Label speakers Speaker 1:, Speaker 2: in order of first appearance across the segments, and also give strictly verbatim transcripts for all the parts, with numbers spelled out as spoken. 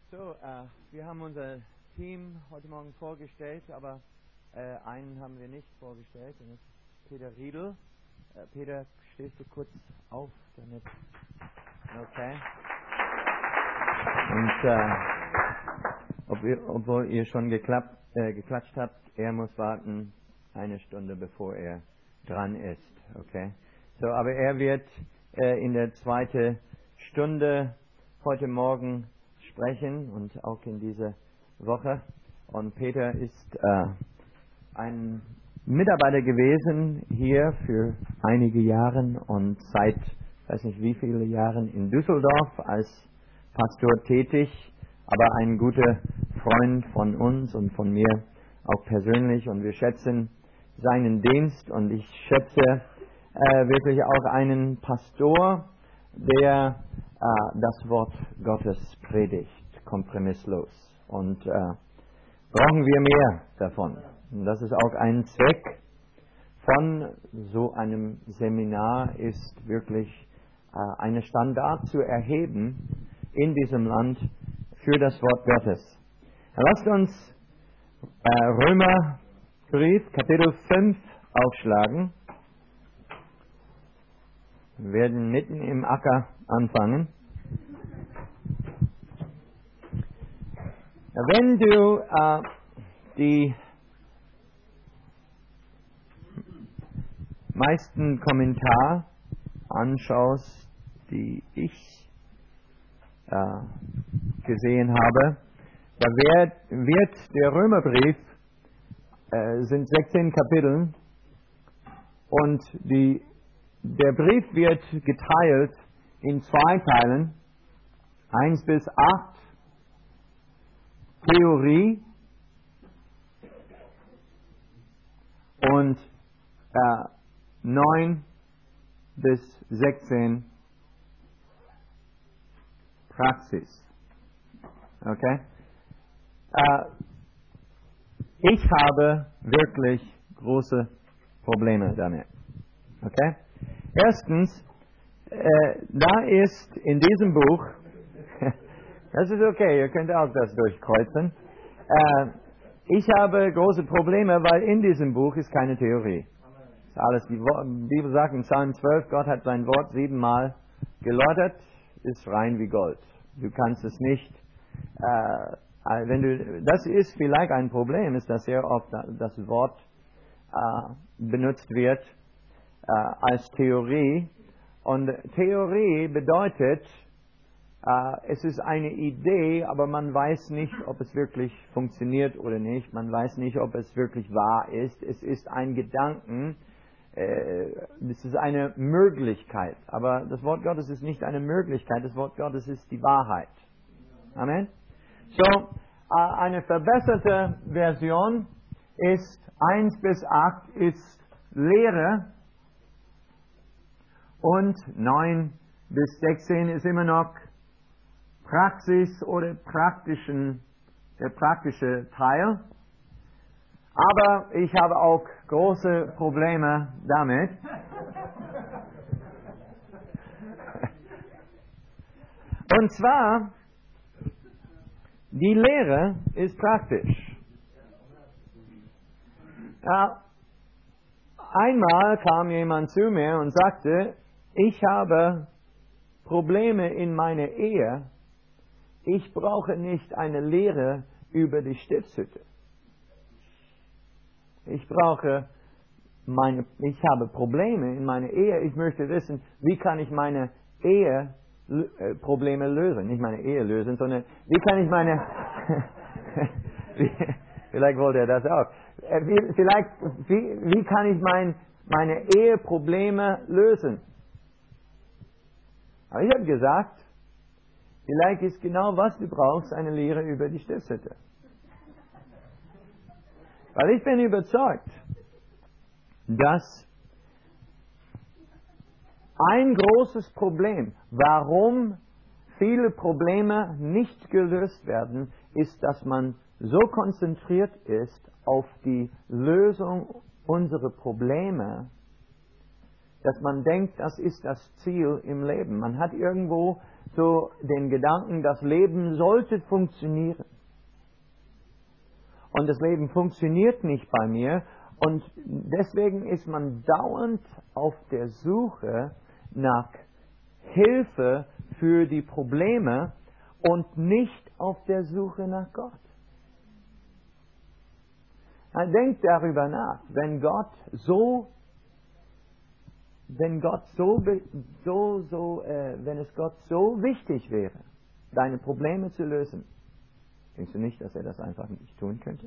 Speaker 1: So, äh, wir haben unser Team heute Morgen vorgestellt, aber äh, einen haben wir nicht vorgestellt, und das ist Peter Riedel. Äh, Peter, stehst du kurz auf, damit... Okay. Und äh, ob ihr, obwohl ihr schon geklappt, äh, geklatscht habt, er muss warten eine Stunde, bevor er dran ist. Okay. So, aber er wird äh, in der zweiten Stunde heute Morgen sprechen und auch in dieser Woche. Und Peter ist äh, ein Mitarbeiter gewesen hier für einige Jahre und seit, weiß nicht wie viele Jahren in Düsseldorf als Pastor tätig, aber ein guter Freund von uns und von mir auch persönlich, und wir schätzen seinen Dienst, und ich schätze äh, wirklich auch einen Pastor, der äh, das Wort Gottes predigt, kompromisslos. Und äh, brauchen wir mehr davon. Und das ist auch ein Zweck von so einem Seminar, ist wirklich äh, einen Standard zu erheben in diesem Land für das Wort Gottes. Lasst uns äh, Römerbrief, Kapitel fünf aufschlagen. Wir werden mitten im Acker anfangen. Wenn du äh, die meisten Kommentare anschaust, die ich äh, gesehen habe, da wird, wird der Römerbrief, äh, sind sechzehn Kapitel, und die, der Brief wird geteilt in zwei Teilen, eins bis acht, Theorie, und äh, neun bis sechzehn Praxis. Okay? Äh, ich habe wirklich große Probleme damit. Okay? Erstens, äh, da ist in diesem Buch, das ist okay, ihr könnt auch das durchkreuzen, äh, ich habe große Probleme, weil in diesem Buch ist keine Theorie. Das ist alles, die Bibel sagt in Psalm zwölf, Gott hat sein Wort siebenmal geläutert, ist rein wie Gold. Du kannst es nicht, äh, wenn du, das ist vielleicht ein Problem, ist, dass sehr oft das Wort äh, benutzt wird äh, als Theorie. Und Theorie bedeutet, äh, es ist eine Idee, aber man weiß nicht, ob es wirklich funktioniert oder nicht. Man weiß nicht, ob es wirklich wahr ist. Es ist ein Gedanken, äh, es ist eine Möglichkeit. Aber das Wort Gottes ist nicht eine Möglichkeit, das Wort Gottes ist die Wahrheit. Amen. So, äh, eine verbesserte Version ist eins bis acht ist Lehre, und neun bis sechzehn ist immer noch Praxis oder praktischen, der praktische Teil. Aber ich habe auch große Probleme damit. Und zwar, die Lehre ist praktisch. Ja, einmal kam jemand zu mir und sagte, ich habe Probleme in meiner Ehe. Ich brauche nicht eine Lehre über die Stiftshütte. Ich brauche meine, ich habe Probleme in meiner Ehe. Ich möchte wissen, wie kann ich meine Ehe äh, Probleme lösen? Nicht meine Ehe lösen, sondern wie kann ich meine, vielleicht wollte er das auch. Wie, vielleicht, wie, wie kann ich mein, meine Eheprobleme lösen? Aber ich habe gesagt, vielleicht ist genau, was du brauchst, eine Lehre über die Stiftshütte. Weil ich bin überzeugt, dass ein großes Problem, warum viele Probleme nicht gelöst werden, ist, dass man so konzentriert ist auf die Lösung unserer Probleme, dass man denkt, das ist das Ziel im Leben. Man hat irgendwo zu den Gedanken, das Leben sollte funktionieren. Und das Leben funktioniert nicht bei mir. Und deswegen ist man dauernd auf der Suche nach Hilfe für die Probleme und nicht auf der Suche nach Gott. Denkt darüber nach, wenn Gott so, wenn Gott so, so, so, äh, wenn es Gott so wichtig wäre, deine Probleme zu lösen, denkst du nicht, dass er das einfach nicht tun könnte?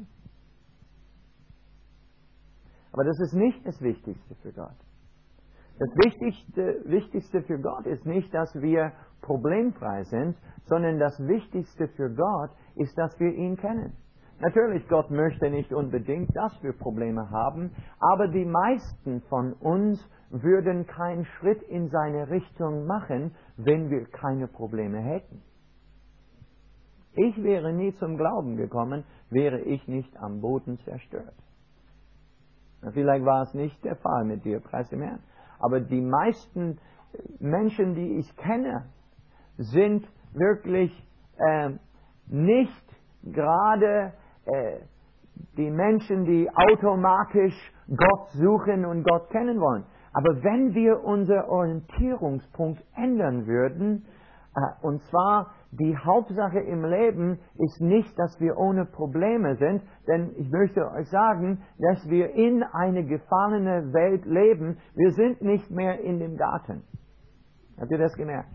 Speaker 1: Aber das ist nicht das Wichtigste für Gott. Das Wichtigste, Wichtigste für Gott ist nicht, dass wir problemfrei sind, sondern das Wichtigste für Gott ist, dass wir ihn kennen. Natürlich, Gott möchte nicht unbedingt, dass wir Probleme haben, aber die meisten von uns würden keinen Schritt in seine Richtung machen, wenn wir keine Probleme hätten. Ich wäre nie zum Glauben gekommen, wäre ich nicht am Boden zerstört. Vielleicht war es nicht der Fall mit dir, preis dem Herrn. Aber die meisten Menschen, die ich kenne, sind wirklich äh, nicht gerade äh, die Menschen, die automatisch Gott suchen und Gott kennen wollen. Aber wenn wir unseren Orientierungspunkt ändern würden, äh, und zwar die Hauptsache im Leben ist nicht, dass wir ohne Probleme sind, denn ich möchte euch sagen, dass wir in eine gefallene Welt leben. Wir sind nicht mehr in dem Garten. Habt ihr das gemerkt?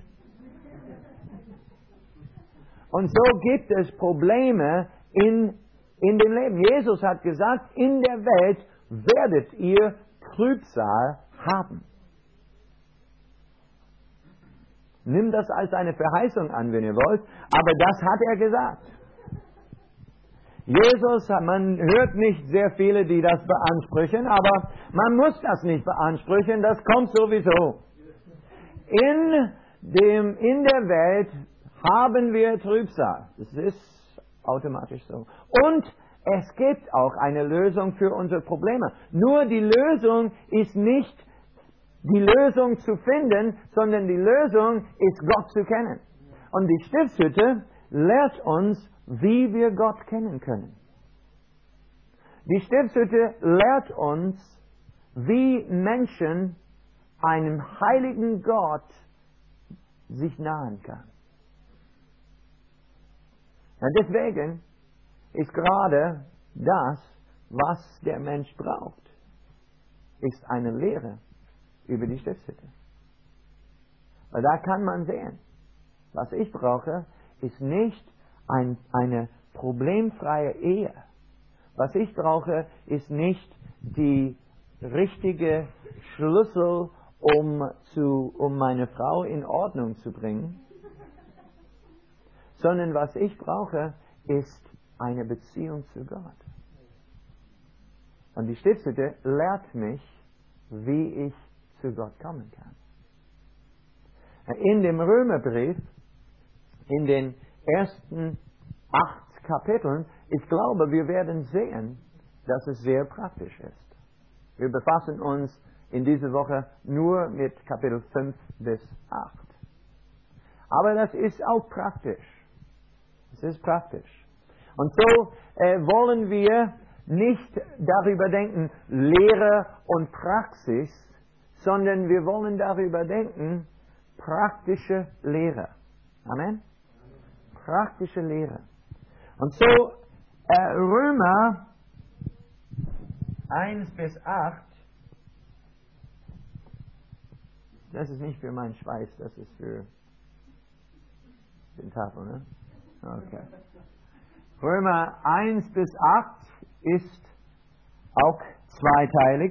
Speaker 1: Und so gibt es Probleme in, in dem Leben. Jesus hat gesagt, in der Welt werdet ihr Trübsal haben. Nimm das als eine Verheißung an, wenn ihr wollt, aber das hat er gesagt. Jesus, man hört nicht sehr viele, die das beanspruchen, aber man muss das nicht beanspruchen, das kommt sowieso. In, dem, in der Welt haben wir Trübsal. Das ist automatisch so. Und es gibt auch eine Lösung für unsere Probleme. Nur die Lösung ist nicht die Lösung zu finden, sondern die Lösung ist Gott zu kennen. Und die Stiftshütte lehrt uns, wie wir Gott kennen können. Die Stiftshütte lehrt uns, wie Menschen einem heiligen Gott sich nahen kann. Und deswegen ist gerade das, was der Mensch braucht, ist eine Lehre über die Stiftshütte. Weil da kann man sehen, was ich brauche, ist nicht ein, eine problemfreie Ehe. Was ich brauche, ist nicht die richtige Schlüssel, um, zu, um meine Frau in Ordnung zu bringen, sondern was ich brauche, ist eine Beziehung zu Gott. Und die Stiftshütte lehrt mich, wie ich zu Gott kommen kann. In dem Römerbrief, in den ersten acht Kapiteln, ich glaube, wir werden sehen, dass es sehr praktisch ist. Wir befassen uns in dieser Woche nur mit Kapitel fünf bis acht. Aber das ist auch praktisch. Es ist praktisch. Und so äh, wollen wir nicht darüber denken, Lehre und Praxis, sondern wir wollen darüber denken, praktische Lehre. Amen? Praktische Lehre. Und so, äh, Römer eins bis acht, das ist nicht für meinen Schweiß, das ist für den Tafel, ne? Okay. Römer eins bis acht ist auch zweiteilig.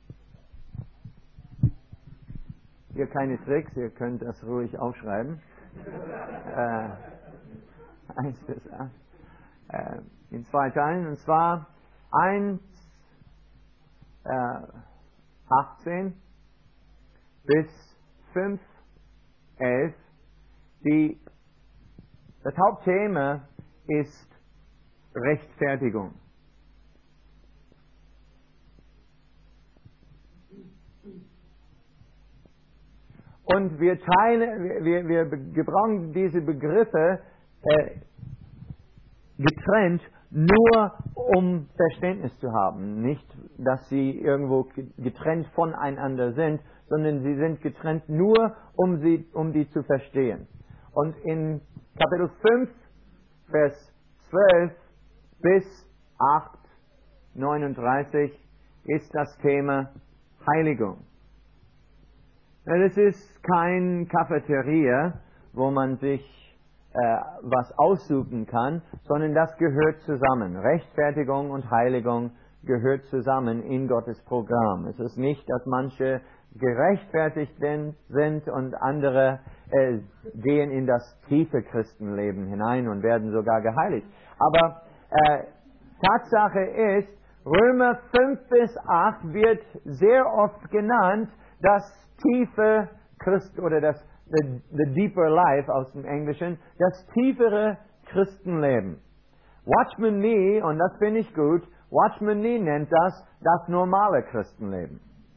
Speaker 1: Hier keine Tricks, ihr könnt das ruhig aufschreiben. äh, eins bis acht. Äh, in zwei Teilen, und zwar eins, äh, achtzehn bis fünf, elf. Die, das Hauptthema ist Rechtfertigung. Und wir teilen, wir, wir gebrauchen diese Begriffe äh, getrennt, nur um Verständnis zu haben. Nicht, dass sie irgendwo getrennt voneinander sind, sondern sie sind getrennt nur, um sie, um die zu verstehen. Und in Kapitel fünf, Vers zwölf bis acht, neununddreißig ist das Thema Heiligung. Es ist kein Cafeteria, wo man sich äh, was aussuchen kann, sondern das gehört zusammen. Rechtfertigung und Heiligung gehört zusammen in Gottes Programm. Es ist nicht, dass manche gerechtfertigt sind und andere äh, gehen in das tiefe Christenleben hinein und werden sogar geheiligt. Aber äh, Tatsache ist, Römer fünf bis acht wird sehr oft genannt, das tiefe Christ oder das the, the deeper life aus dem Englischen, das tiefere Christenleben. Watchman Nee, und das finde ich gut, Watchman Nee nennt das das normale Christenleben.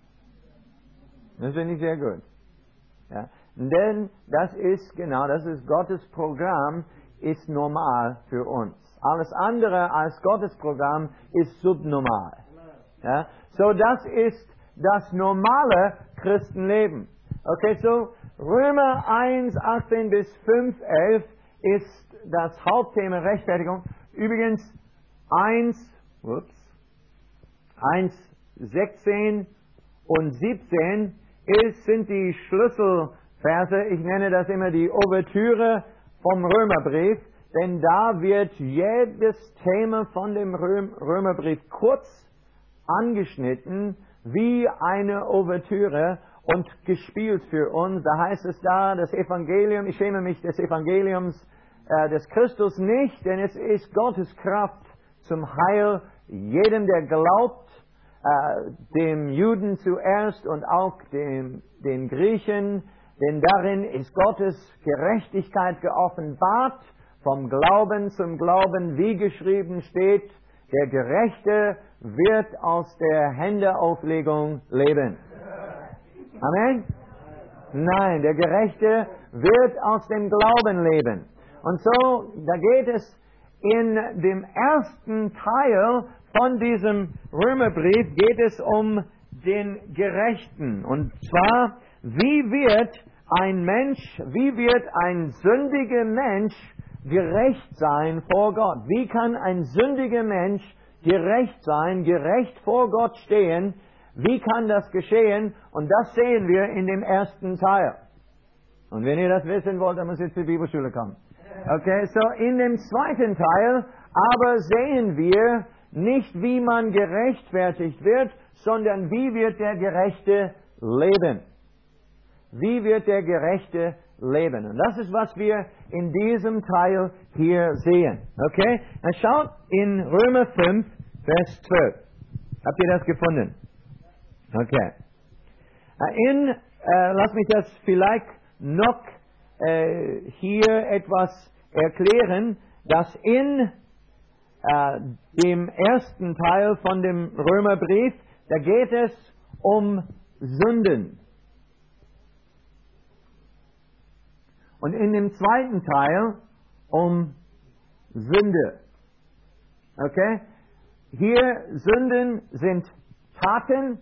Speaker 1: Das finde ich sehr gut. Ja? Denn das ist genau, das ist Gottes Programm, ist normal für uns. Alles andere als Gottes Programm ist subnormal. Ja? So, das ist das normale Christenleben. Okay, so Römer eins, achtzehn bis fünf, elf ist das Hauptthema Rechtfertigung. Übrigens eins, ups, eins, sechzehn und siebzehn ist, sind die Schlüsselverse. Ich nenne das immer die Ouvertüre vom Römerbrief, denn da wird jedes Thema von dem Römerbrief kurz angeschnitten, wie eine Ouvertüre und gespielt für uns. Da heißt es da, das Evangelium, ich schäme mich des Evangeliums äh, des Christus nicht, denn es ist Gottes Kraft zum Heil jedem, der glaubt, äh, dem Juden zuerst und auch dem, den Griechen, denn darin ist Gottes Gerechtigkeit geoffenbart, vom Glauben zum Glauben, wie geschrieben steht, der Gerechte wird aus der Händeauflegung leben. Amen? Nein, der Gerechte wird aus dem Glauben leben. Und so, da geht es in dem ersten Teil von diesem Römerbrief, geht es um den Gerechten. Und zwar, wie wird ein Mensch, wie wird ein sündiger Mensch gerecht sein vor Gott? Wie kann ein sündiger Mensch gerecht sein, gerecht vor Gott stehen? Wie kann das geschehen? Und das sehen wir in dem ersten Teil. Und wenn ihr das wissen wollt, dann müsst ihr zur Bibelschule kommen. Okay, so in dem zweiten Teil aber sehen wir nicht, wie man gerechtfertigt wird, sondern wie wird der Gerechte leben. Wie wird der Gerechte leben? Und das ist, was wir in diesem Teil hier sehen. Okay? Dann schaut in Römer fünf, Vers zwölf. Habt ihr das gefunden? Okay. In, äh, lass mich das vielleicht noch äh, hier etwas erklären, dass in äh, dem ersten Teil von dem Römerbrief, da geht es um Sünden. Und in dem zweiten Teil um Sünde. Okay? Hier Sünden sind Taten.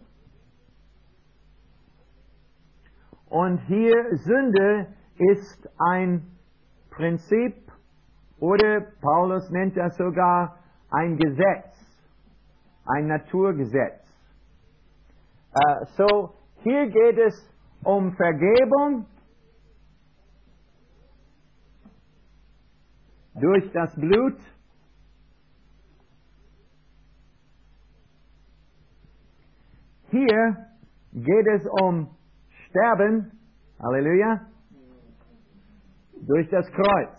Speaker 1: Und hier Sünde ist ein Prinzip oder Paulus nennt das sogar ein Gesetz, ein Naturgesetz. Uh, so, hier geht es um Vergebung durch das Blut. Hier geht es um Sterben, Halleluja, durch das Kreuz.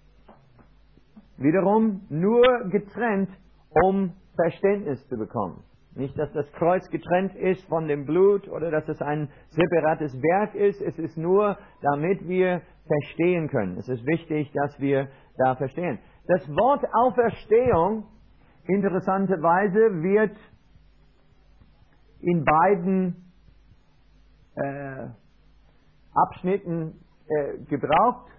Speaker 1: Wiederum nur getrennt, um Verständnis zu bekommen. Nicht, dass das Kreuz getrennt ist von dem Blut oder dass es ein separates Werk ist. Es ist nur, damit wir verstehen können. Es ist wichtig, dass wir da verstehen. Das Wort Auferstehung, interessanterweise, wird in beiden äh, Abschnitten äh, gebraucht.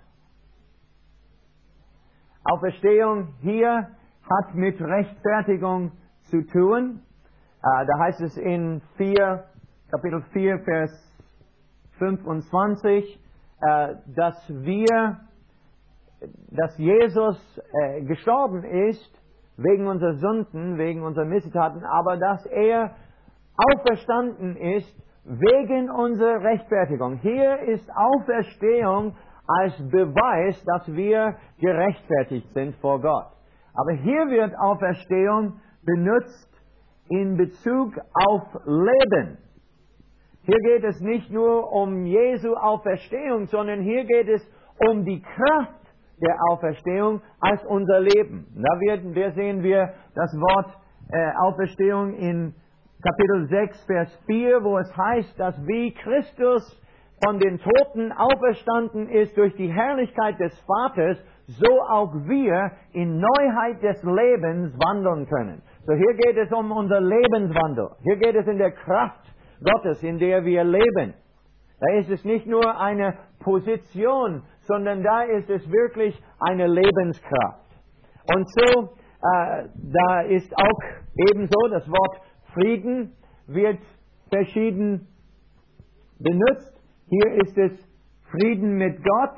Speaker 1: Auferstehung hier hat mit Rechtfertigung zu tun. Äh, da heißt es in vier, Kapitel vier, Vers fünfundzwanzig, äh, dass wir, dass Jesus äh, gestorben ist wegen unserer Sünden, wegen unserer Missetaten, aber dass er auferstanden ist wegen unserer Rechtfertigung. Hier ist Auferstehung als Beweis, dass wir gerechtfertigt sind vor Gott. Aber hier wird Auferstehung benutzt in Bezug auf Leben. Hier geht es nicht nur um Jesu Auferstehung, sondern hier geht es um die Kraft der Auferstehung als unser Leben. Da werden, wir sehen wir das Wort äh, Auferstehung in Kapitel sechs, Vers vier, wo es heißt, dass wie Christus von den Toten auferstanden ist durch die Herrlichkeit des Vaters, so auch wir in Neuheit des Lebens wandeln können. So hier geht es um unser Lebenswandel. Hier geht es in der Kraft Gottes, in der wir leben. Da ist es nicht nur eine Position, sondern da ist es wirklich eine Lebenskraft. Und so, äh, da ist auch ebenso das Wort Frieden wird verschieden benutzt. Hier ist es Frieden mit Gott.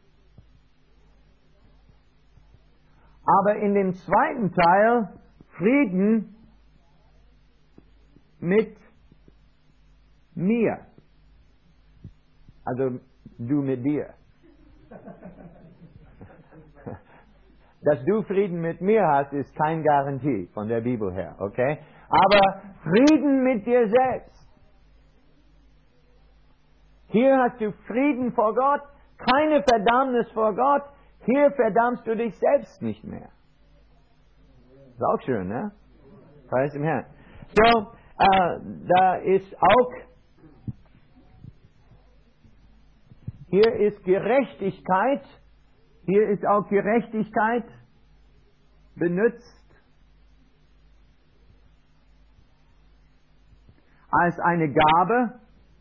Speaker 1: Aber in dem zweiten Teil Frieden mit mir. Also du mit dir. Dass du Frieden mit mir hast, ist keine Garantie von der Bibel her, okay? Aber Frieden mit dir selbst. Hier hast du Frieden vor Gott, keine Verdammnis vor Gott. Hier verdammst du dich selbst nicht mehr. Ist auch schön, ne? Preis dem Herrn. So, äh, da ist auch, hier ist Gerechtigkeit, hier ist auch Gerechtigkeit benutzt als eine Gabe.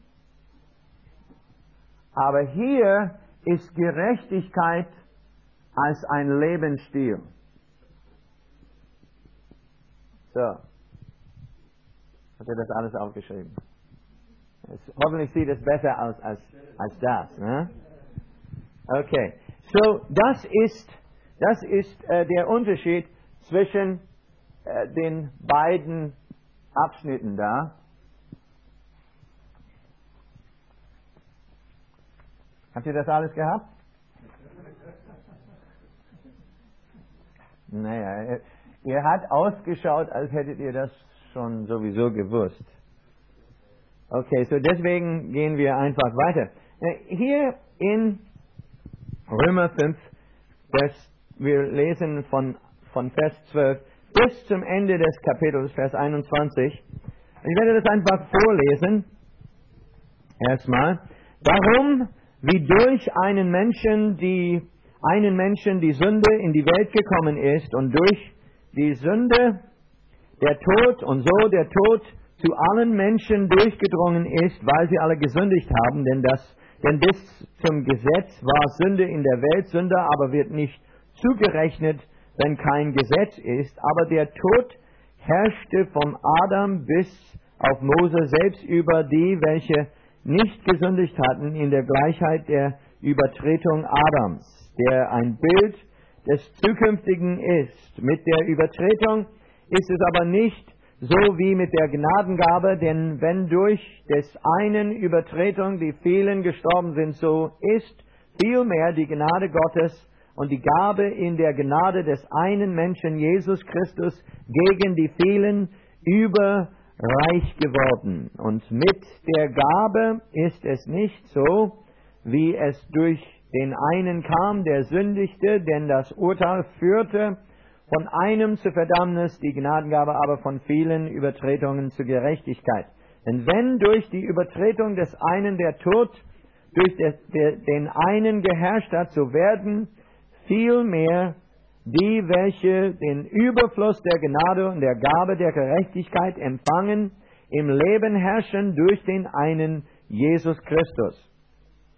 Speaker 1: Aber hier ist Gerechtigkeit als ein Lebensstil. So. Hat er das alles aufgeschrieben? Es, hoffentlich sieht es besser aus als, als das. Ne? Okay. So, das ist, das ist äh, der Unterschied zwischen äh, den beiden Abschnitten da. Habt ihr das alles gehabt? Naja, ihr hat ausgeschaut, als hättet ihr das schon sowieso gewusst. Okay, so deswegen gehen wir einfach weiter. Hier in Römer fünf, Vers, wir lesen von, von Vers zwölf bis zum Ende des Kapitels, Vers einundzwanzig. Ich werde das einfach vorlesen. Erstmal. Darum, wie durch einen Menschen die einen Menschen die Sünde in die Welt gekommen ist und durch die Sünde der Tod und so der Tod zu allen Menschen durchgedrungen ist, weil sie alle gesündigt haben, denn das denn bis zum Gesetz war Sünde in der Welt, Sünde aber wird nicht zugerechnet, wenn kein Gesetz ist, aber der Tod herrschte vom Adam bis auf Mose selbst über die, welche nicht gesündigt hatten, in der Gleichheit der Übertretung Adams, der ein Bild des Zukünftigen ist. Mit der Übertretung ist es aber nicht so wie mit der Gnadengabe, denn wenn durch des einen Übertretung die vielen gestorben sind, so ist vielmehr die Gnade Gottes und die Gabe in der Gnade des einen Menschen, Jesus Christus, gegen die vielen überreich geworden. Und mit der Gabe ist es nicht so, wie es durch den einen kam, der sündigte, denn das Urteil führte von einem zur Verdammnis, die Gnadengabe aber von vielen Übertretungen zur Gerechtigkeit. Denn wenn durch die Übertretung des einen der Tod durch des, der, den einen geherrscht hat, so werden vielmehr die, welche den Überfluss der Gnade und der Gabe der Gerechtigkeit empfangen, im Leben herrschen durch den einen Jesus Christus.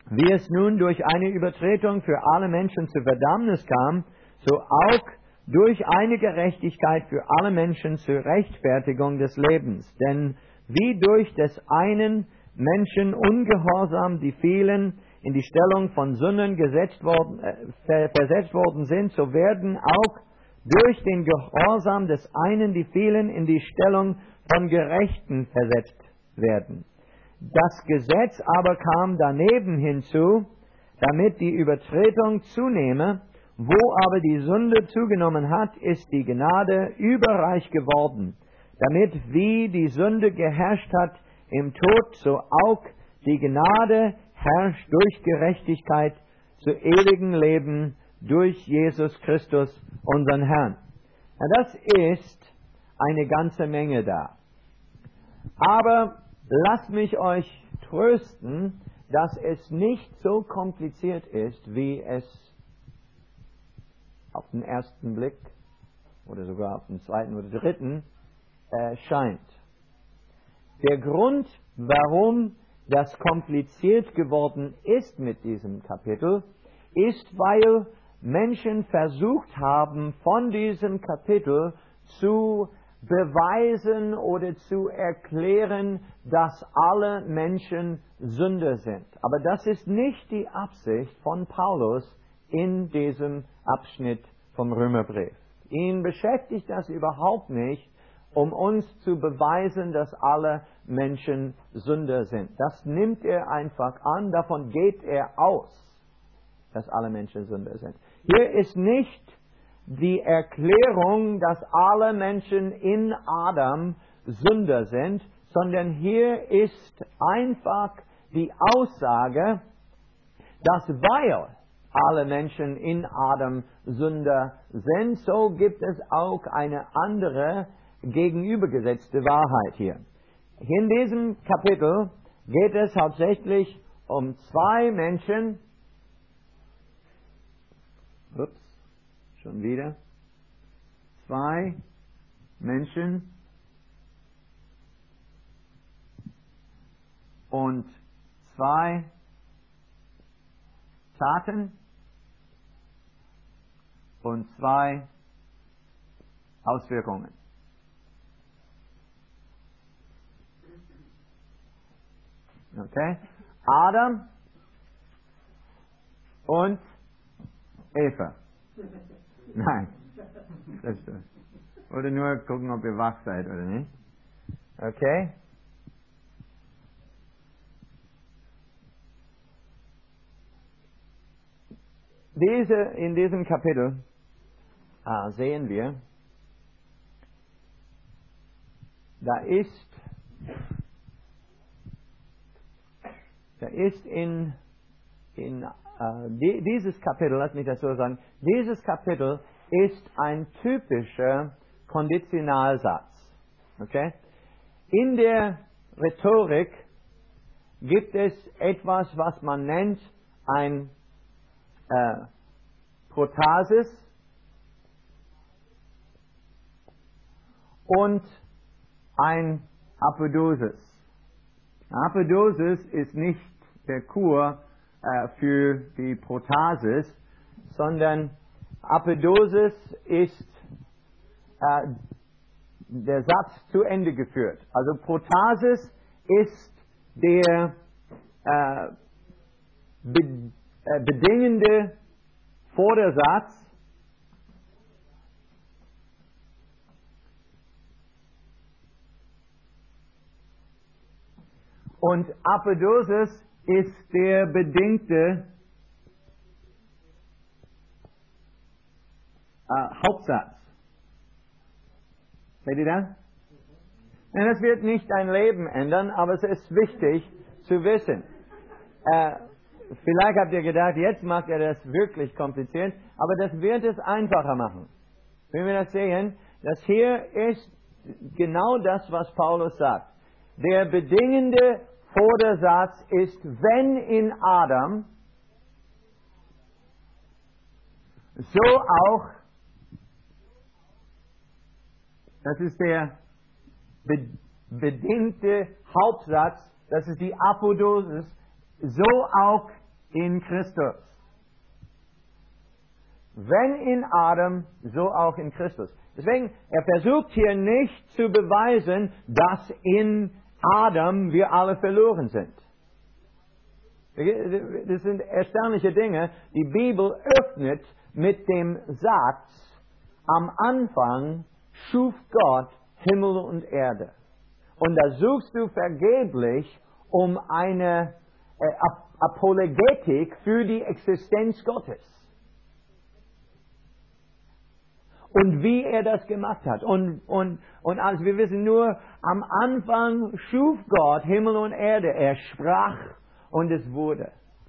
Speaker 1: Wie es nun durch eine Übertretung für alle Menschen zur Verdammnis kam, so auch durch eine Gerechtigkeit für alle Menschen zur Rechtfertigung des Lebens. Denn wie durch des einen Menschen Ungehorsam die vielen in die Stellung von Sündern gesetzt worden, äh, versetzt worden sind, so werden auch durch den Gehorsam des einen die vielen in die Stellung von Gerechten versetzt werden. Das Gesetz aber kam daneben hinzu, damit die Übertretung zunehme. Wo aber die Sünde zugenommen hat, ist die Gnade überreich geworden, damit wie die Sünde geherrscht hat im Tod, so auch die Gnade herrscht durch Gerechtigkeit zu ewigem Leben durch Jesus Christus, unseren Herrn. Ja, das ist eine ganze Menge da. Aber lasst mich euch trösten, dass es nicht so kompliziert ist, wie es auf den ersten Blick oder sogar auf den zweiten oder dritten äh, scheint. Der Grund, warum das kompliziert geworden ist mit diesem Kapitel, ist, weil Menschen versucht haben, von diesem Kapitel zu beweisen oder zu erklären, dass alle Menschen Sünder sind. Aber das ist nicht die Absicht von Paulus in diesem Abschnitt vom Römerbrief. Ihn beschäftigt das überhaupt nicht, um uns zu beweisen, dass alle Menschen Sünder sind. Das nimmt er einfach an, davon geht er aus, dass alle Menschen Sünder sind. Hier ist nicht die Erklärung, dass alle Menschen in Adam Sünder sind, sondern hier ist einfach die Aussage, dass weil alle Menschen in Adam Sünder sind, so gibt es auch eine andere gegenübergesetzte Wahrheit hier. In diesem Kapitel geht es hauptsächlich um zwei Menschen. Ups, schon wieder. Zwei Menschen und zwei Taten und zwei Auswirkungen. Okay? Adam und Eva. Nein. Das ist das. Oder nur gucken, ob ihr wach seid oder nicht. Okay? Diese, in diesem Kapitel ah, sehen wir, da ist, da ist in, in äh, die, dieses Kapitel, lass mich das so sagen, dieses Kapitel ist ein typischer Konditionalsatz. Okay? In der Rhetorik gibt es etwas, was man nennt ein äh, Protasis und ein Apodosis. Apodosis ist nicht der Kur äh, für die Protasis, sondern Apodosis ist äh, der Satz zu Ende geführt. Also Protasis ist der äh, be, äh, bedingende Vordersatz und Apodosis ist der bedingte äh, Hauptsatz. Seht ihr das? Und das wird nicht dein Leben ändern, aber es ist wichtig zu wissen. Äh, vielleicht habt ihr gedacht, jetzt macht er das wirklich kompliziert, aber das wird es einfacher machen. Wenn wir das sehen, das hier ist genau das, was Paulus sagt. Der bedingende Vordersatz ist, wenn in Adam, so auch, das ist der be bedingte Hauptsatz, das ist die Apodosis, so auch in Christus. Wenn in Adam, so auch in Christus. Deswegen, er versucht hier nicht zu beweisen, dass in Adam wir alle verloren sind. Das sind erstaunliche Dinge. Die Bibel öffnet mit dem Satz, am Anfang schuf Gott Himmel und Erde. Und da suchst du vergeblich um eine äh, Apologetik für die Existenz Gottes. Und wie er das gemacht hat. Und, und, und also wir wissen nur, am Anfang schuf Gott Himmel und Erde. Er sprach und es wurde.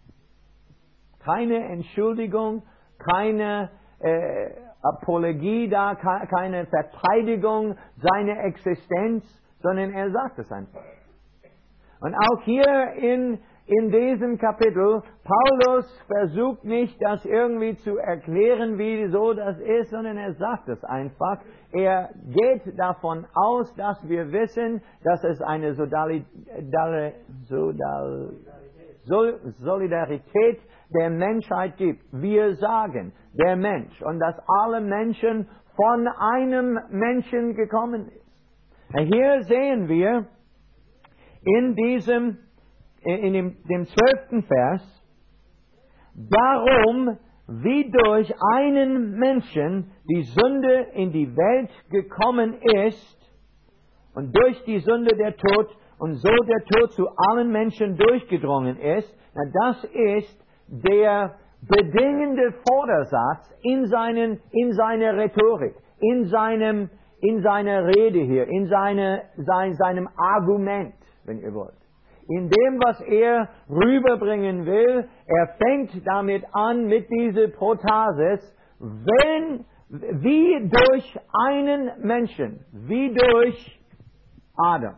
Speaker 1: Keine Entschuldigung, keine äh, Apologie da, keine Verteidigung seiner Existenz, sondern er sagt es einfach. Und auch hier in, in diesem Kapitel, Paulus versucht nicht, das irgendwie zu erklären, wieso das ist, sondern er sagt es einfach. Er geht davon aus, dass wir wissen, dass es eine Sodali, Dali, Sodal, Sol, Solidarität der Menschheit gibt. Wir sagen, der Mensch, und dass alle Menschen von einem Menschen gekommen ist. Hier sehen wir in diesem, in dem, dem zwölften Vers, darum, wie durch einen Menschen die Sünde in die Welt gekommen ist und durch die Sünde der Tod und so der Tod zu allen Menschen durchgedrungen ist, na, das ist der bedingende Vordersatz in, seinen, in seiner Rhetorik, in, seinem, in seiner Rede hier, in seine, sein, seinem Argument, wenn ihr wollt. In dem, was er rüberbringen will, er fängt damit an, mit dieser Protasis, wenn, wie durch einen Menschen, wie durch Adam.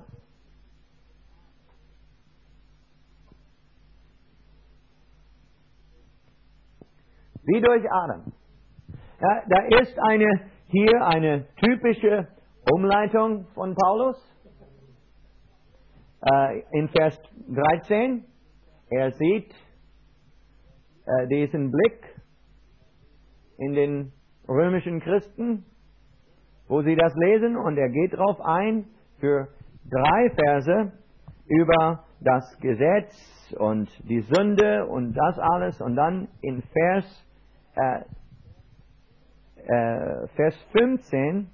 Speaker 1: Wie durch Adam. Ja, da ist eine, hier eine typische Umleitung von Paulus. Äh, in Vers dreizehn. Er sieht äh, diesen Blick in den römischen Christen, wo sie das lesen, und er geht darauf ein für drei Verse über das Gesetz und die Sünde und das alles, und dann in Vers Äh, äh, Vers fünfzehn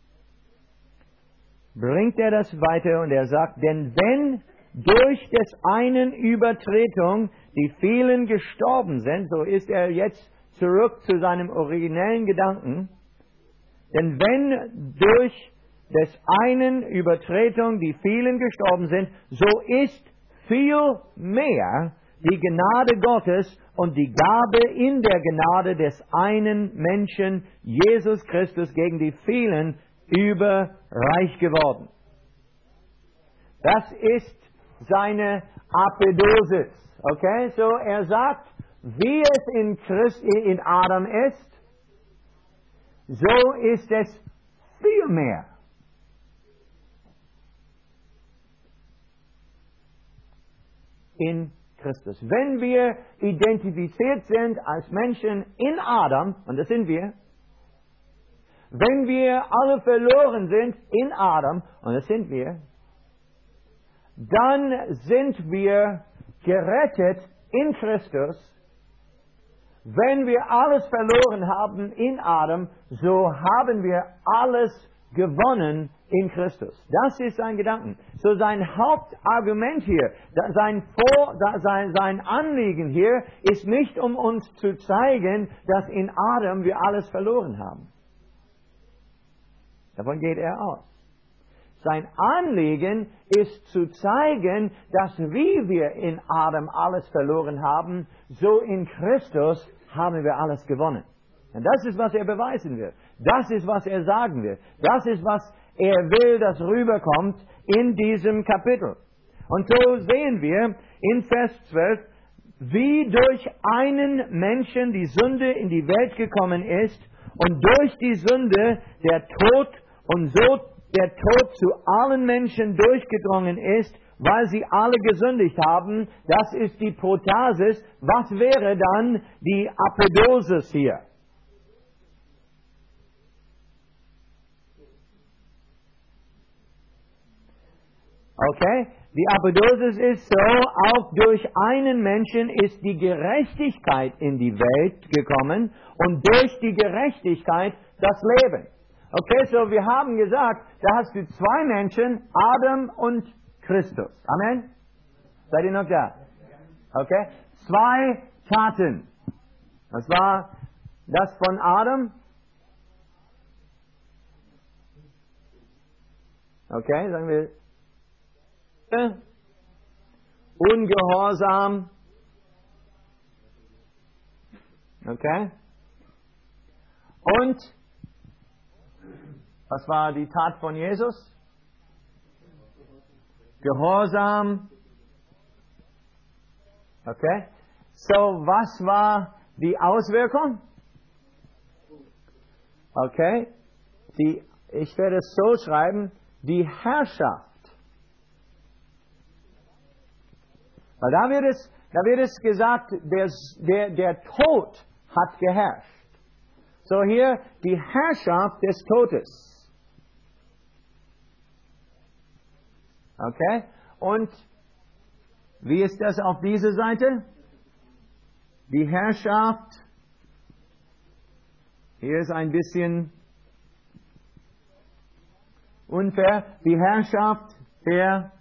Speaker 1: bringt er das weiter und er sagt, denn wenn durch des einen Übertretung die vielen gestorben sind, so ist er jetzt zurück zu seinem originellen Gedanken, denn wenn durch des einen Übertretung die vielen gestorben sind, so ist viel mehr die Gnade Gottes und die Gabe in der Gnade des einen Menschen, Jesus Christus, gegen die vielen überreich geworden. Das ist seine Apodosis. Okay, so er sagt, wie es in Christ, in Adam ist, so ist es viel mehr. In Christus. Wenn wir identifiziert sind als Menschen in Adam, und das sind wir, wenn wir alle verloren sind in Adam, und das sind wir, dann sind wir gerettet in Christus. Wenn wir alles verloren haben in Adam, so haben wir alles gewonnen in Christus. Das ist sein Gedanken. So sein Hauptargument hier, sein, Vor, sein, sein Anliegen hier ist nicht, um uns zu zeigen, dass in Adam wir alles verloren haben. Davon geht er aus. Sein Anliegen ist zu zeigen, dass wie wir in Adam alles verloren haben, so in Christus haben wir alles gewonnen. Und das ist, was er beweisen will. Das ist, was er sagen will. Das ist, was er will, dass rüberkommt in diesem Kapitel. Und so sehen wir in Vers zwölf, wie durch einen Menschen die Sünde in die Welt gekommen ist und durch die Sünde der Tod und so der Tod zu allen Menschen durchgedrungen ist, weil sie alle gesündigt haben. Das ist die Protasis. Was wäre dann die Apodosis hier? Okay? Die Apodosis ist so, auch durch einen Menschen ist die Gerechtigkeit in die Welt gekommen und durch die Gerechtigkeit das Leben. Okay, so wir haben gesagt, da hast du zwei Menschen, Adam und Christus. Amen? Seid ihr noch da? Okay? Zwei Taten. Das war das von Adam. Okay, sagen wir Ungehorsam. Okay? Und was war die Tat von Jesus? Gehorsam. Okay? So, was war die Auswirkung? Okay? Die, ich werde es so schreiben, die Herrschaft. Weil da wird es, da wird es gesagt, der, der, der Tod hat geherrscht. So hier die Herrschaft des Todes. Okay? Und wie ist das auf dieser Seite? Die Herrschaft. Hier ist ein bisschen unfair. Die Herrschaft der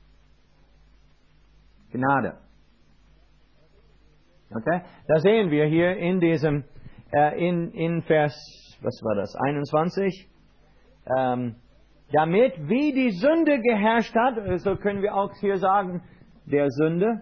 Speaker 1: Gnade. Okay? Da sehen wir hier in diesem, äh, in, in Vers, was war das, einundzwanzig, ähm, damit wie die Sünde geherrscht hat, so können wir auch hier sagen, der Sünde.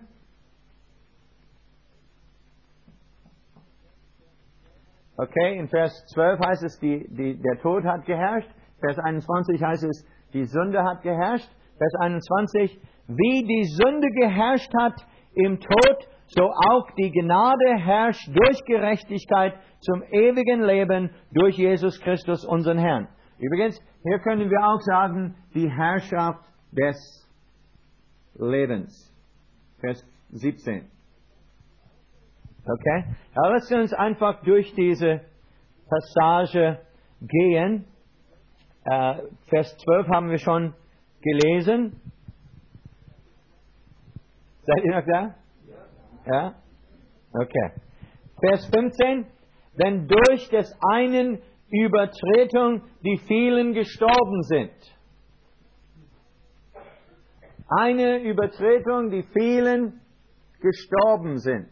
Speaker 1: Okay, in Vers zwölf heißt es, die, die, der Tod hat geherrscht. Vers einundzwanzig heißt es, die Sünde hat geherrscht. Vers einundzwanzig, wie die Sünde geherrscht hat im Tod, so auch die Gnade herrscht durch Gerechtigkeit zum ewigen Leben durch Jesus Christus, unseren Herrn. Übrigens, hier können wir auch sagen, die Herrschaft des Lebens. Vers siebzehn. Okay? Aber lasst uns einfach durch diese Passage gehen. Äh, Vers zwölf haben wir schon gelesen. Seid ihr noch da? Ja? Okay. Vers fünfzehn. Denn durch des einen Übertretung die vielen gestorben sind. Eine Übertretung, die vielen gestorben sind.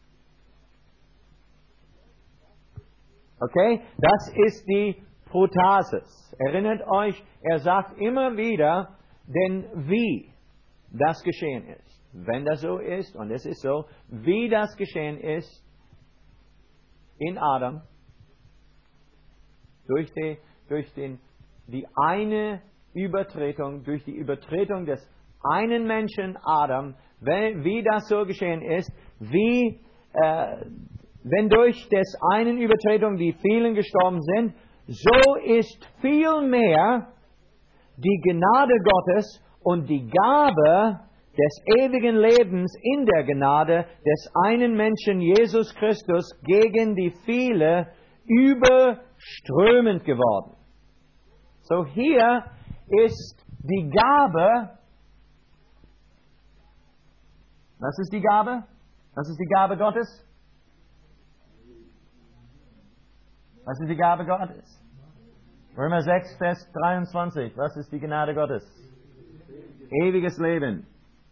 Speaker 1: Okay? Das ist die Protasis. Erinnert euch, er sagt immer wieder, denn wie das geschehen ist. Wenn das so ist, und es ist so, wie das geschehen ist in Adam, durch die, durch den, die eine Übertretung, durch die Übertretung des einen Menschen Adam, wenn, wie das so geschehen ist, wie, äh, wenn durch des einen Übertretung die vielen gestorben sind, so ist vielmehr die Gnade Gottes und die Gabe des ewigen Lebens in der Gnade des einen Menschen Jesus Christus gegen die viele überströmend geworden. So hier ist die Gabe. Was ist die Gabe? Was ist die Gabe Gottes? Was ist die Gabe Gottes? Römer sechs, Vers dreiundzwanzig. Was ist die Gnade Gottes? Ewiges Leben.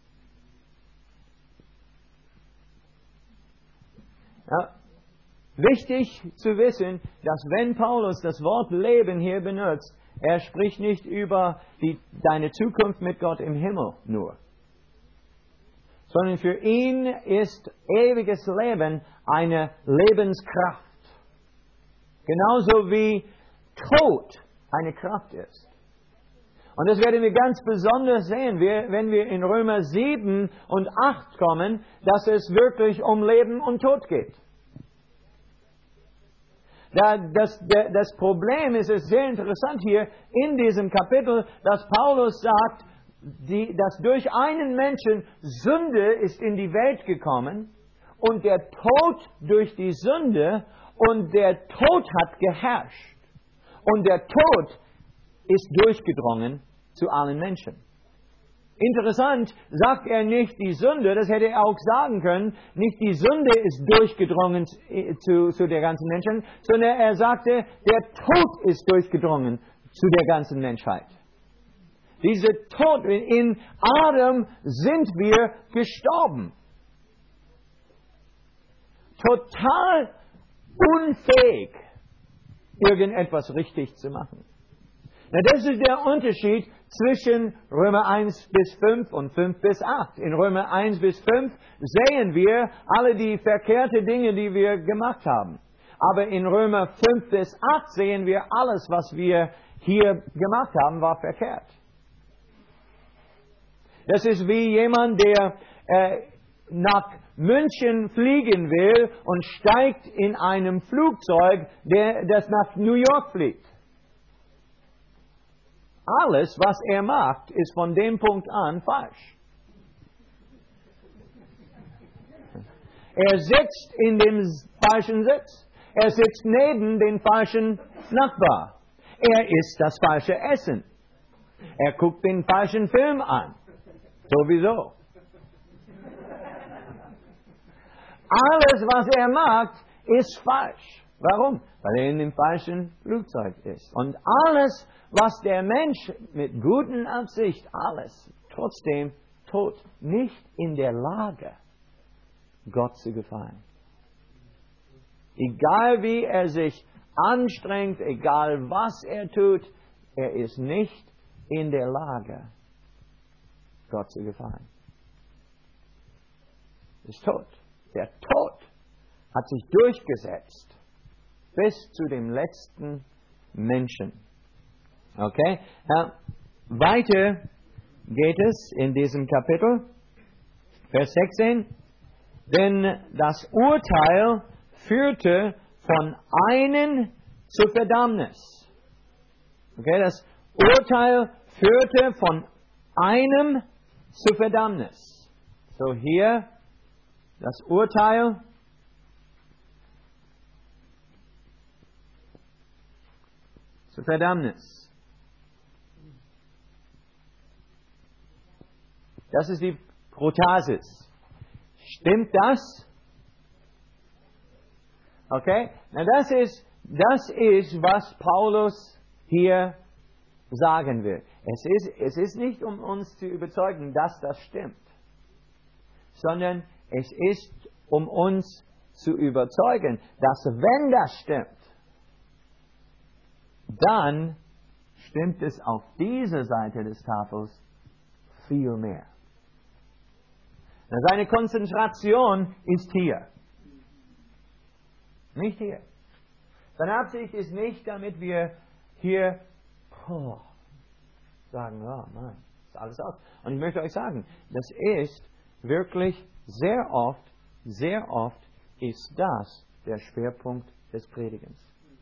Speaker 1: Ja, wichtig zu wissen, dass wenn Paulus das Wort Leben hier benutzt, er spricht nicht über die, deine Zukunft mit Gott im Himmel nur, sondern für ihn ist ewiges Leben eine Lebenskraft. Genauso wie Tod eine Kraft ist. Und das werden wir ganz besonders sehen, wenn wir in Römer sieben und acht kommen, dass es wirklich um Leben und Tod geht. Das, das Problem ist, es ist sehr interessant hier in diesem Kapitel, dass Paulus sagt, die, dass durch einen Menschen Sünde ist in die Welt gekommen und der Tod durch die Sünde und der Tod hat geherrscht. Und der Tod ist durchgedrungen zu allen Menschen. Interessant, sagt er nicht die Sünde, das hätte er auch sagen können, nicht die Sünde ist durchgedrungen zu, zu der ganzen Menschen, sondern er sagte, der Tod ist durchgedrungen zu der ganzen Menschheit. Dieser Tod, in Adam sind wir gestorben. Total unfähig, irgendetwas richtig zu machen. Na, das ist der Unterschied zwischen Römer eins bis fünf und fünf bis acht. In Römer eins bis fünf sehen wir alle die verkehrten Dinge, die wir gemacht haben. Aber in Römer fünf bis acht sehen wir, alles, was wir hier gemacht haben, war verkehrt. Das ist wie jemand, der äh, nach München fliegen will und steigt in einem Flugzeug, der, das nach New York fliegt. Alles, was er macht, ist von dem Punkt an falsch. Er sitzt in dem falschen Sitz. Er sitzt neben dem falschen Nachbar. Er isst das falsche Essen. Er guckt den falschen Film an. Sowieso. Alles, was er macht, ist falsch. Warum? Weil er in dem falschen Flugzeug ist. Und alles, was der Mensch mit guten Absicht, alles, trotzdem tot, nicht in der Lage, Gott zu gefallen. Egal wie er sich anstrengt, egal was er tut, er ist nicht in der Lage, Gott zu gefallen. Er ist tot. Der Tod hat sich durchgesetzt bis zu dem letzten Menschen. Okay? Äh, weiter geht es in diesem Kapitel, Vers sechzehn. Denn das Urteil führte von einem zur Verdammnis. Okay? Das Urteil führte von einem zur Verdammnis. So hier das Urteil zur Verdammnis. Das ist die Protasis. Stimmt das? Okay? Na, das ist, das ist, was Paulus hier sagen will. Es ist, es ist nicht, um uns zu überzeugen, dass das stimmt, sondern es ist, um uns zu überzeugen, dass wenn das stimmt, dann stimmt es auf dieser Seite des Tafels viel mehr. Seine Konzentration ist hier. Nicht hier. Seine Absicht ist nicht, damit wir hier oh, sagen, oh nein, ist alles aus. Und ich möchte euch sagen, das ist wirklich sehr oft, sehr oft ist das der Schwerpunkt des Predigens.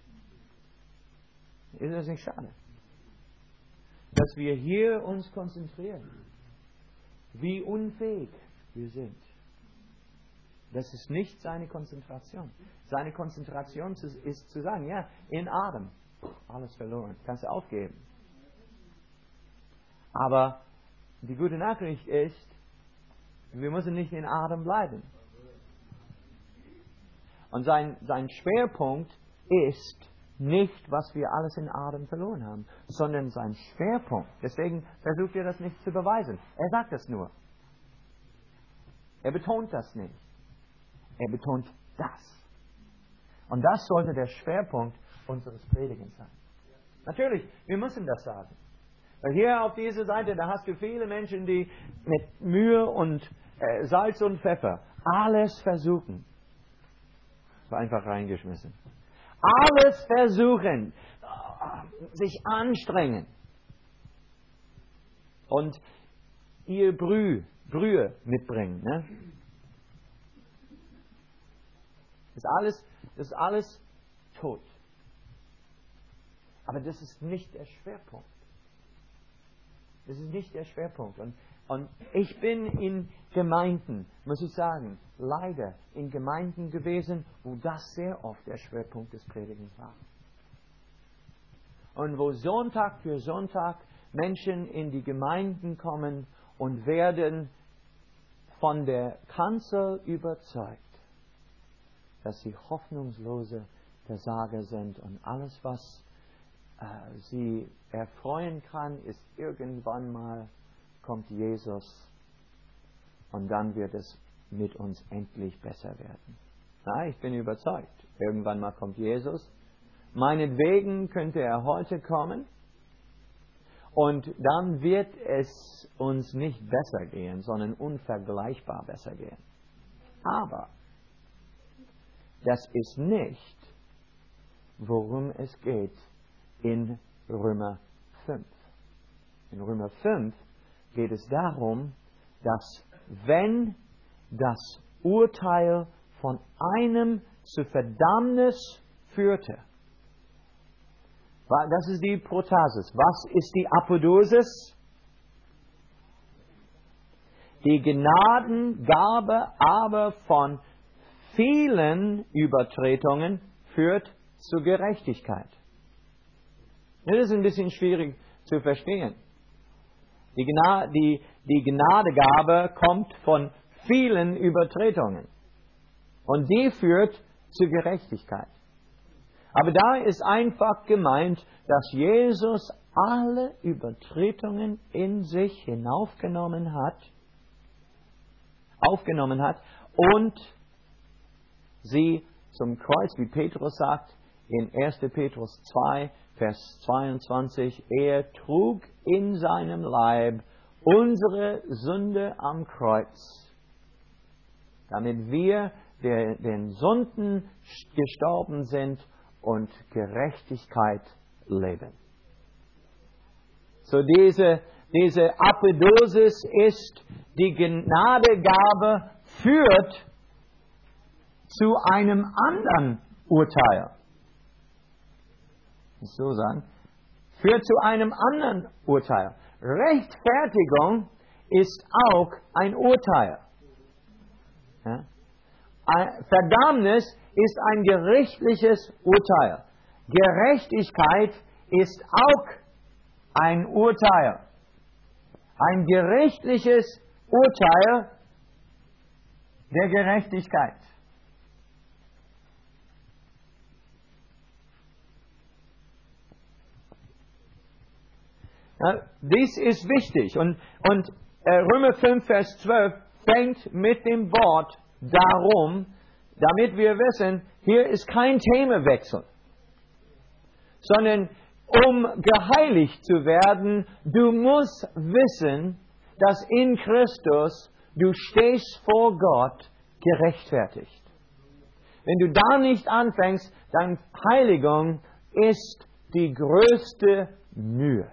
Speaker 1: Ist das nicht schade? Dass wir hier uns konzentrieren, wie unfähig wir sind. Das ist nicht seine Konzentration. Seine Konzentration ist zu sagen, ja, in Adam, alles verloren, kannst du aufgeben. Aber die gute Nachricht ist, wir müssen nicht in Adam bleiben. Und sein, sein Schwerpunkt ist nicht, was wir alles in Adam verloren haben, sondern sein Schwerpunkt. Deswegen versucht er das nicht zu beweisen. Er sagt das nur. Er betont das nicht. Er betont das. Und das sollte der Schwerpunkt unseres Predigens sein. Natürlich, wir müssen das sagen. Weil hier auf dieser Seite, da hast du viele Menschen, die mit Mühe und äh, Salz und Pfeffer alles versuchen. Das war einfach reingeschmissen. Alles versuchen, sich anstrengen. Und ihr Brühe, Brühe mitbringen. Ne? Das ist alles, das ist alles tot. Aber das ist nicht der Schwerpunkt. Das ist nicht der Schwerpunkt. Und, und ich bin in Gemeinden, muss ich sagen, leider in Gemeinden gewesen, wo das sehr oft der Schwerpunkt des Predigens war. Und wo Sonntag für Sonntag Menschen in die Gemeinden kommen und werden von der Kanzel überzeugt, dass sie hoffnungslose Versager sind und alles, was äh, sie erfreuen kann, ist irgendwann mal kommt Jesus und dann wird es mit uns endlich besser werden. Na, ich bin überzeugt, irgendwann mal kommt Jesus. Meinetwegen könnte er heute kommen und dann wird es uns nicht besser gehen, sondern unvergleichbar besser gehen. Aber das ist nicht, worum es geht in Römer fünf. In Römer fünf geht es darum, dass wenn das Urteil von einem zur Verdammnis führte, das ist die Protasis. Was ist die Apodosis? Die Gnadengabe aber von vielen Übertretungen führt zur Gerechtigkeit. Das ist ein bisschen schwierig zu verstehen. Die, Gna- die, die Gnadegabe kommt von vielen Übertretungen. Und die führt zur Gerechtigkeit. Aber da ist einfach gemeint, dass Jesus alle Übertretungen in sich hinaufgenommen hat, aufgenommen hat und sie zum Kreuz, wie Petrus sagt, in erster Petrus zwei, Vers zweiundzwanzig, er trug in seinem Leib unsere Sünde am Kreuz, damit wir der, den Sünden gestorben sind und Gerechtigkeit leben. So diese, diese Apodosis ist, die Gnadegabe führt zu einem anderen Urteil. Ich so sagen, führt zu einem anderen Urteil. Rechtfertigung ist auch ein Urteil. Ja? Verdammnis ist ein gerichtliches Urteil. Gerechtigkeit ist auch ein Urteil. Ein gerichtliches Urteil der Gerechtigkeit. Ja, dies ist wichtig. Und, und äh, Römer fünf, Vers zwölf fängt mit dem Wort darum, damit wir wissen, hier ist kein Themawechsel, sondern um geheiligt zu werden, du musst wissen, dass in Christus du stehst vor Gott gerechtfertigt. Wenn du da nicht anfängst, dann Heiligung ist die größte Mühe.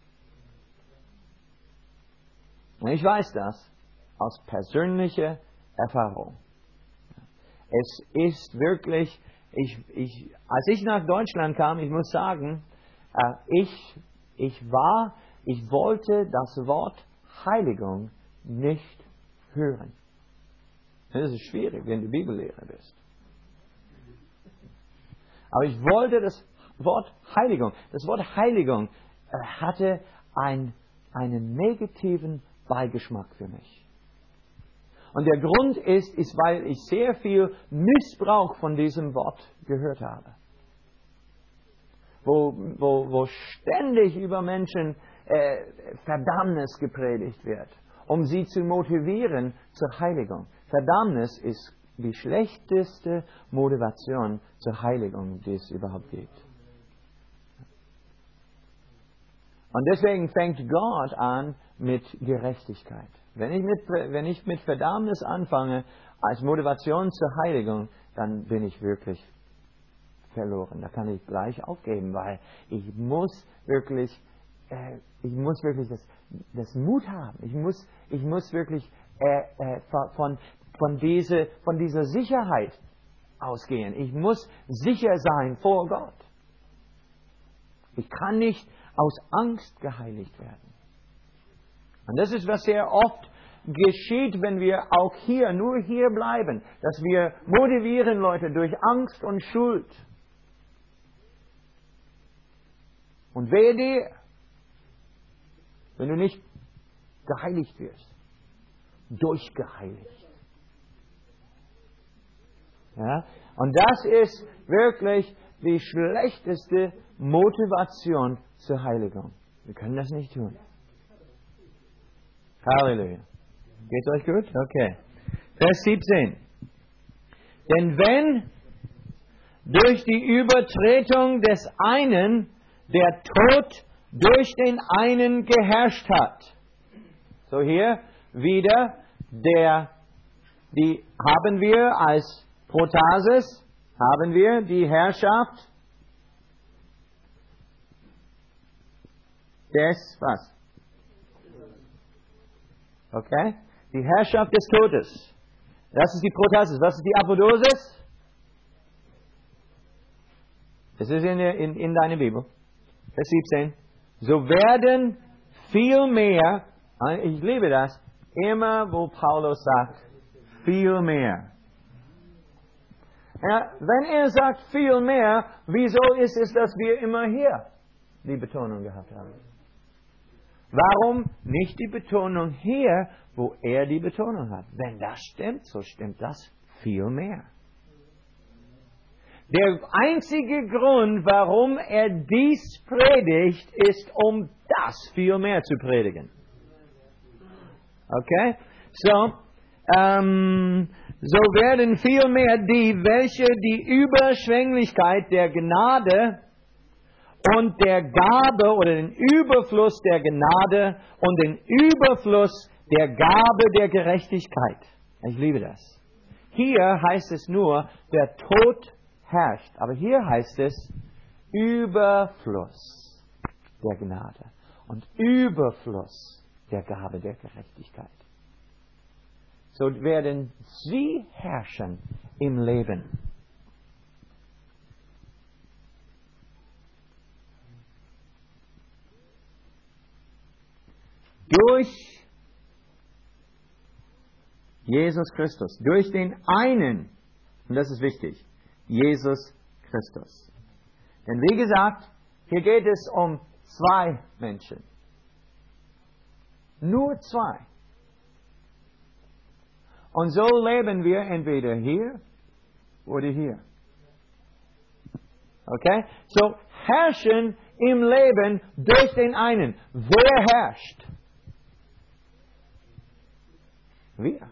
Speaker 1: Und ich weiß das aus persönlicher Erfahrung. Es ist wirklich, ich, ich, als ich nach Deutschland kam, ich muss sagen, äh, ich, ich war, ich wollte das Wort Heiligung nicht hören. Das ist schwierig, wenn du Bibellehrer bist. Aber ich wollte das Wort Heiligung. Das Wort Heiligung äh, hatte ein, einen negativen Beigeschmack für mich. Und der Grund ist, ist, weil ich sehr viel Missbrauch von diesem Wort gehört habe. Wo, wo, wo ständig über Menschen äh, Verdammnis gepredigt wird, um sie zu motivieren zur Heiligung. Verdammnis ist die schlechteste Motivation zur Heiligung, die es überhaupt gibt. Und deswegen fängt Gott an mit Gerechtigkeit. Wenn ich mit, wenn ich mit Verdammnis anfange, als Motivation zur Heiligung, dann bin ich wirklich verloren. Da kann ich gleich aufgeben, weil ich muss wirklich, äh, ich muss wirklich das, das Mut haben. Ich muss, ich muss wirklich äh, äh, von, von, diese, von dieser Sicherheit ausgehen. Ich muss sicher sein vor Gott. Ich kann nicht aus Angst geheiligt werden. Und das ist, was sehr oft geschieht, wenn wir auch hier, nur hier bleiben, dass wir motivieren Leute durch Angst und Schuld. Und wehe dir, wenn du nicht geheiligt wirst, durchgeheiligt. Ja? Und das ist wirklich die schlechteste Motivation zur Heiligung. Wir können das nicht tun. Halleluja. Geht's euch gut? Okay. Vers siebzehn. Denn wenn durch die Übertretung des einen der Tod durch den einen geherrscht hat. So hier wieder, der, die haben wir als Protasis, haben wir die Herrschaft des, was? Okay? Die Herrschaft des Todes. Das ist die Protasis. Was ist die Apodosis? Das ist in, in, in deiner Bibel. Vers siebzehn. So werden viel mehr, ich liebe das, immer wo Paulus sagt, viel mehr. Ja, wenn er sagt viel mehr, wieso ist es, dass wir immer hier die Betonung gehabt haben? Warum nicht die Betonung hier, wo er die Betonung hat? Wenn das stimmt, so stimmt das viel mehr. Der einzige Grund, warum er dies predigt, ist, um das viel mehr zu predigen. Okay? So, ähm, so werden viel mehr die, welche die Überschwänglichkeit der Gnade und der Gabe oder den Überfluss der Gnade und den Überfluss der Gabe der Gerechtigkeit. Ich liebe das. Hier heißt es nur, der Tod herrscht. Aber hier heißt es Überfluss der Gnade und Überfluss der Gabe der Gerechtigkeit. So werden sie herrschen im Leben. Durch Jesus Christus, durch den einen, und das ist wichtig, Jesus Christus. Denn wie gesagt, hier geht es um zwei Menschen. Nur zwei. Und so leben wir entweder hier oder hier. Okay? So herrschen im Leben durch den einen. Wer herrscht? Wir.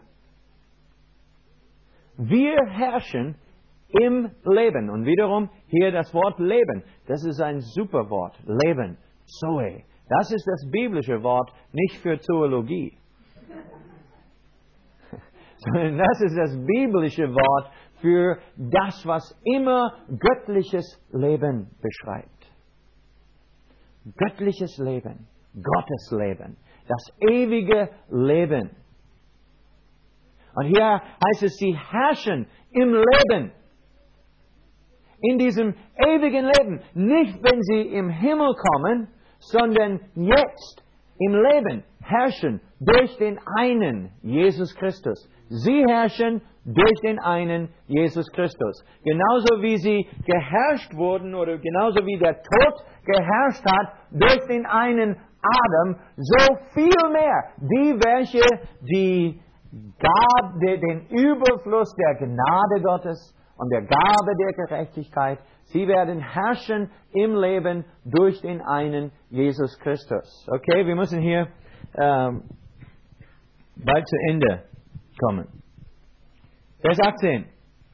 Speaker 1: Wir herrschen im Leben. Und wiederum hier das Wort Leben. Das ist ein super Wort. Leben. Zoe. Das ist das biblische Wort, nicht für Zoologie. Sondern das ist das biblische Wort für das, was immer göttliches Leben beschreibt. Göttliches Leben. Gottes Leben. Das ewige Leben. Und hier heißt es, sie herrschen im Leben. In diesem ewigen Leben. Nicht, wenn sie im Himmel kommen, sondern jetzt im Leben herrschen durch den einen, Jesus Christus. Sie herrschen durch den einen, Jesus Christus. Genauso wie sie geherrscht wurden oder genauso wie der Tod geherrscht hat durch den einen Adam, so viel mehr die, welche die Gab, den Überfluss der Gnade Gottes und der Gabe der Gerechtigkeit, sie werden herrschen im Leben durch den einen Jesus Christus. Okay, wir müssen hier ähm, bald zu Ende kommen. Vers achtzehn.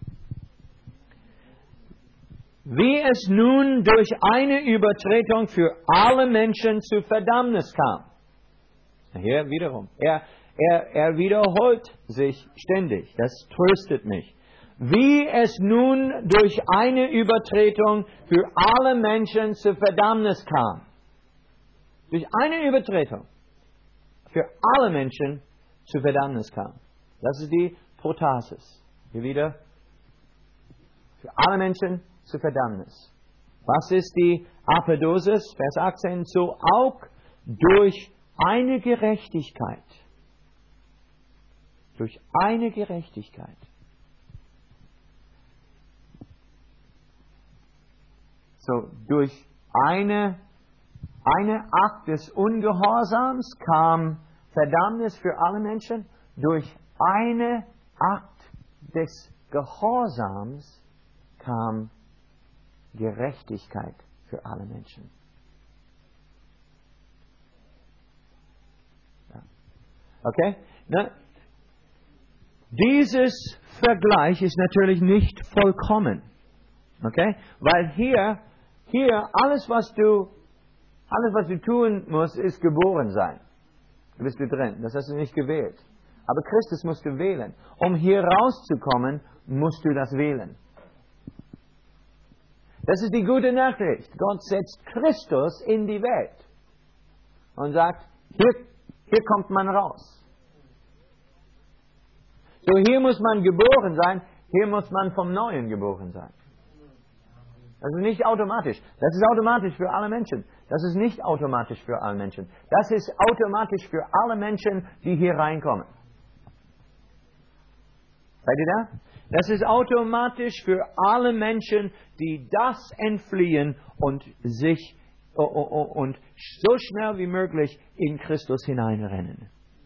Speaker 1: Wie es nun durch eine Übertretung für alle Menschen zu Verdammnis kam. Hier wiederum. Er, er, er wiederholt sich ständig. Das tröstet mich. Wie es nun durch eine Übertretung für alle Menschen zu Verdammnis kam. Durch eine Übertretung für alle Menschen zu Verdammnis kam. Das ist die Protasis. Hier wieder. Für alle Menschen zu Verdammnis. Was ist die Apodosis? Vers achtzehn. So auch durch eine Gerechtigkeit, durch eine Gerechtigkeit, so durch eine, eine Akt des Ungehorsams kam Verdammnis für alle Menschen, durch eine Akt des Gehorsams kam Gerechtigkeit für alle Menschen. Ja. Okay? Na, dieses Vergleich ist natürlich nicht vollkommen. Okay? Weil hier, hier alles, was du, alles, was du tun musst, ist geboren sein. Du bist du drin. Das hast du nicht gewählt. Aber Christus musst du wählen. Um hier rauszukommen, musst du das wählen. Das ist die gute Nachricht. Gott setzt Christus in die Welt und sagt, hier, hier kommt man raus. So, hier muss man geboren sein, hier muss man vom Neuen geboren sein. Das ist nicht automatisch. Das ist automatisch für alle Menschen. Das ist nicht automatisch für alle Menschen. Das ist automatisch für alle Menschen, die hier reinkommen. Seid ihr da? Das ist automatisch für alle Menschen, die das entfliehen und sich oh, oh, oh, und so schnell wie möglich in Christus hineinrennen.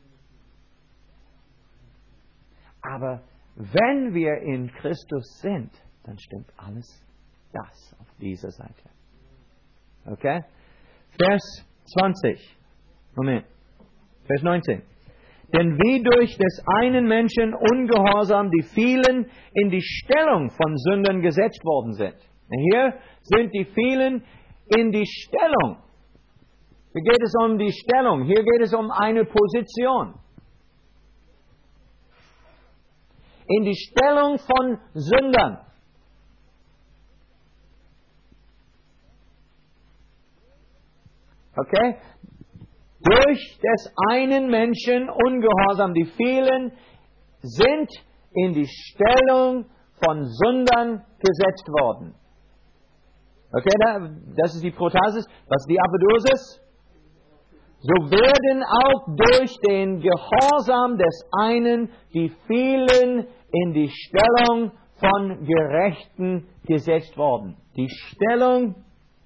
Speaker 1: Aber wenn wir in Christus sind, dann stimmt alles das auf dieser Seite. Okay? Vers zwanzig. Moment. Vers neunzehn. Denn wie durch des einen Menschen Ungehorsam die vielen in die Stellung von Sündern gesetzt worden sind. Hier sind die vielen in die Stellung. Hier geht es um die Stellung. Hier geht es um eine Position. In die Stellung von Sündern. Okay? Durch des einen Menschen Ungehorsam. Die vielen sind in die Stellung von Sündern gesetzt worden. Okay, das ist die Protasis. Was ist die Apodosis? So werden auch durch den Gehorsam des einen die vielen in die Stellung von Gerechten gesetzt worden. Die Stellung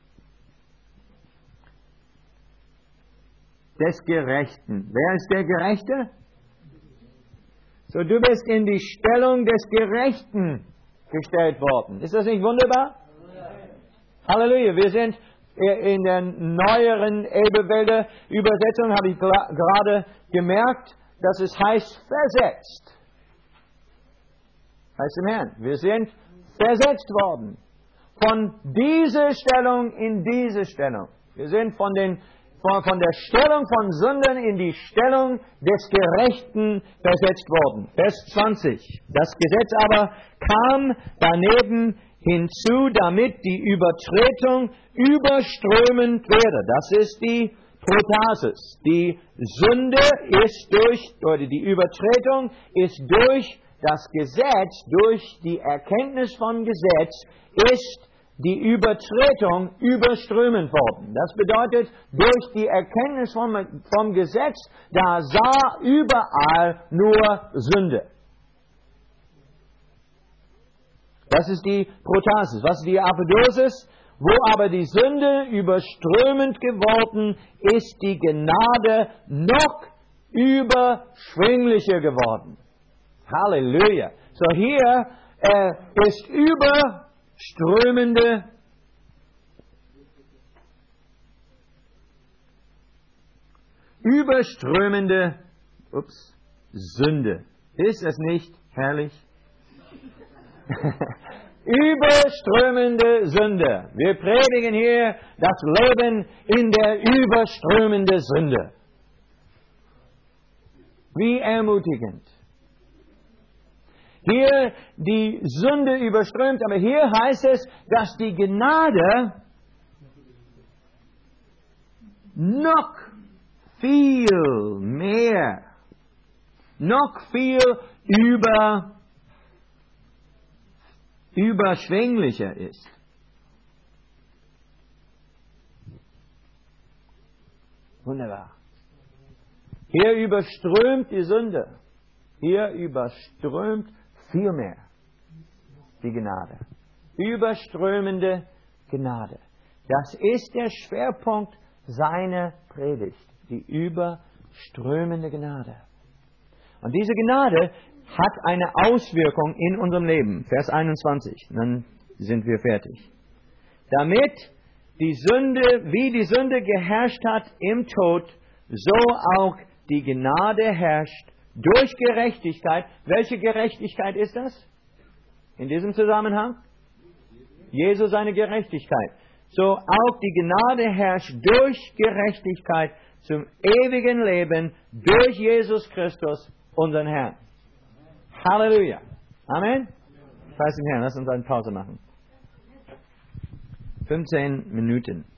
Speaker 1: des Gerechten. Wer ist der Gerechte? So, du bist in die Stellung des Gerechten gestellt worden. Ist das nicht wunderbar? Halleluja. Wir sind in der neueren Elberfelder Übersetzung, habe ich gerade gemerkt, dass es heißt versetzt. Heißt im Herrn. Wir sind versetzt worden. Von dieser Stellung in diese Stellung. Wir sind von den Von, von der Stellung von Sündern in die Stellung des Gerechten versetzt worden. Vers zwanzig. Das Gesetz aber kam daneben hinzu, damit die Übertretung überströmend werde. Das ist die Protasis. Die Sünde ist durch, oder die Übertretung ist durch das Gesetz, durch die Erkenntnis von Gesetz, ist die Übertretung überströmend worden. Das bedeutet, durch die Erkenntnis vom, vom Gesetz, da sah überall nur Sünde. Das ist die Protasis. Was ist die Apodosis? Wo aber die Sünde überströmend geworden, ist die Gnade noch überschwinglicher geworden. Halleluja. So hier äh, ist über Strömende überströmende ups, Sünde. Ist es nicht herrlich? Überströmende Sünde. Wir predigen hier das Leben in der überströmenden Sünde. Wie ermutigend. Hier die Sünde überströmt, aber hier heißt es, dass die Gnade noch viel mehr, noch viel über, überschwänglicher ist. Wunderbar. Hier überströmt die Sünde. Hier überströmt vielmehr die Gnade. Überströmende Gnade. Das ist der Schwerpunkt seiner Predigt. Die überströmende Gnade. Und diese Gnade hat eine Auswirkung in unserem Leben. Vers einundzwanzig. Dann sind wir fertig. Damit die Sünde, wie die Sünde geherrscht hat im Tod, so auch die Gnade herrscht durch Gerechtigkeit. Welche Gerechtigkeit ist das? In diesem Zusammenhang? Jesus seine Gerechtigkeit. So auch die Gnade herrscht durch Gerechtigkeit zum ewigen Leben durch Jesus Christus, unseren Herrn. Halleluja. Amen. Preis dem Herrn. Lass uns eine Pause machen. fünfzehn Minuten.